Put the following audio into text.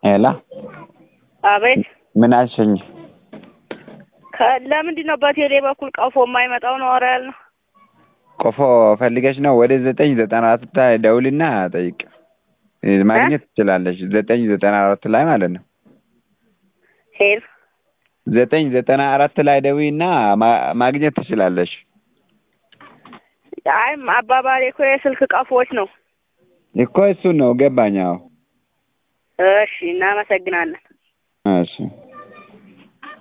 ሄላ አቤት ምን አልሽኝ? ለምንድን ነው በቴሌ በኩል ቀፎ የማይመጣው ነው? ኧረ ያልነው ቆፎ ፈልገሽ ነው? ወደ 994 ደውልና ጠይቅ። ማግኘት ትችላለሽ። 994 ላይ ማለት ነው። ሄል 994 ላይ ደውይና ማግኘት ትችላለሽ። አይ አባባሌ እኮ የስልክ ቀፎዎች ነው እኮ እሱን ነው ገባኝ። አዎ እሺ እናመሰግናለን። እሺ